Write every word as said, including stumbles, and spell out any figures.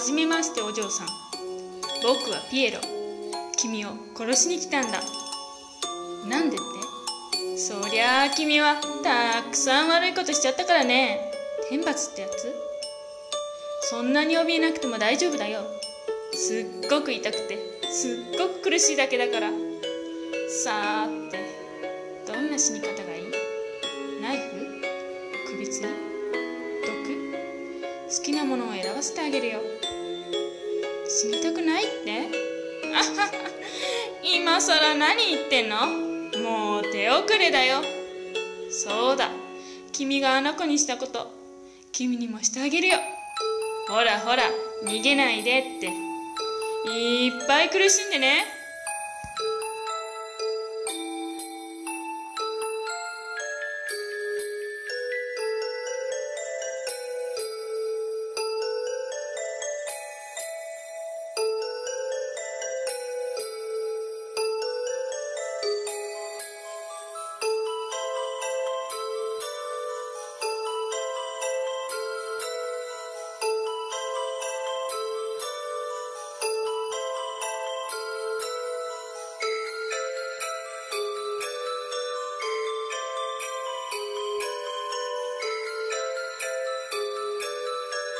じめましてお嬢さん。僕はピエロ。君を殺しに来たんだ。なんでって？そりゃあ君はたくさん悪いことしちゃったからね。天罰ってやつ？そんなに怯えなくても大丈夫だよ。すっごく痛くてすっごく苦しいだけだから。さーて、どんな死に方がいい？ナイフ？首吊り？毒？好きなものを選ばせてあげるよ。死にたくないって？あはは、今さら何言ってんの？もう手遅れだよ。そうだ、君があの子にしたこと君にもしてあげるよ。ほらほら、逃げないでって。いっぱい苦しんでね。